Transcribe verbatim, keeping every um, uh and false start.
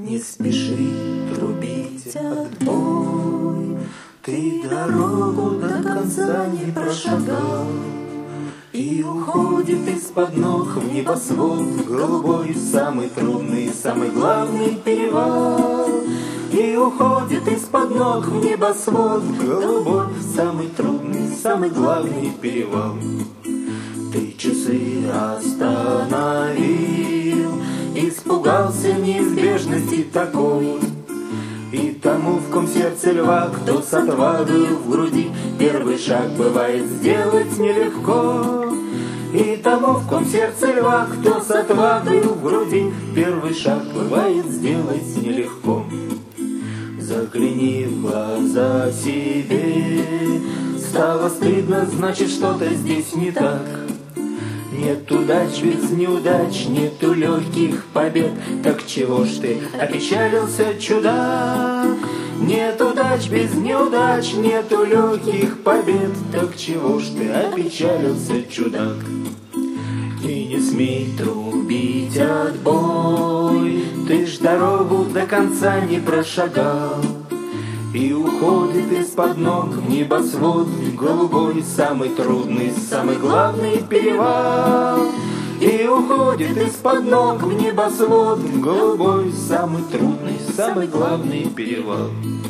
Не спеши трубить отбой, ты дорогу до конца не прошагал, и уходит из-под ног в небосвод голубой, самый трудный, самый главный перевал. И уходит из-под ног в небосвод голубой, самый трудный, самый главный перевал. Ты часы остановил, испугался неизбежности такой, и тому, в ком сердце льва, кто с отвагою в груди, первый шаг бывает сделать нелегко. И тому, в ком сердце льва, кто с отвагою в груди, первый шаг бывает сделать нелегко. Загляни в глаза себе, стало стыдно, значит, что-то здесь не так. Нет удач без неудач, нету легких побед, так чего ж ты опечалился, чудак? Нет удач без неудач, нету легких побед, так чего ж ты опечалился, чудак? Ты не смей трубить отбой, ты ж дорогу до конца не прошагал, и уходит из-под ног в небосвод голубой, самый трудный, самый главный перевал. И уходит из-под ног в небосвод голубой, самый трудный, самый главный перевал.